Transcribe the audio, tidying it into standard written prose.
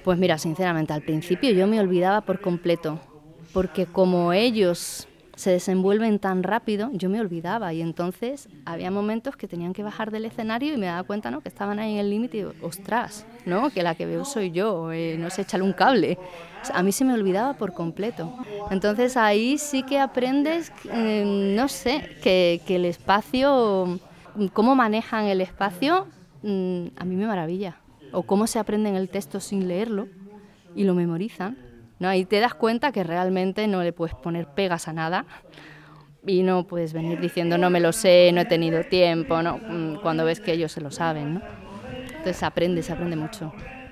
Pues mira, sinceramente, al principio yo me olvidaba por completo, porque como ellos se desenvuelven tan rápido, yo me olvidaba y entonces había momentos que tenían que bajar del escenario y me daba cuenta, ¿no?, que estaban ahí en el límite y digo, ostras, ¿no?, que la que veo soy yo, no sé, échale un cable. O sea, a mí se me olvidaba por completo. Entonces ahí sí que aprendes, no sé, que el espacio, cómo manejan el espacio, a mí me maravilla. O cómo se aprenden el texto sin leerlo y lo memorizan, ¿no? Ahí te das cuenta que realmente no le puedes poner pegas a nada y no puedes venir diciendo no me lo sé, no he tenido tiempo, ¿no? Cuando ves que ellos se lo saben, ¿no? Entonces se aprende mucho.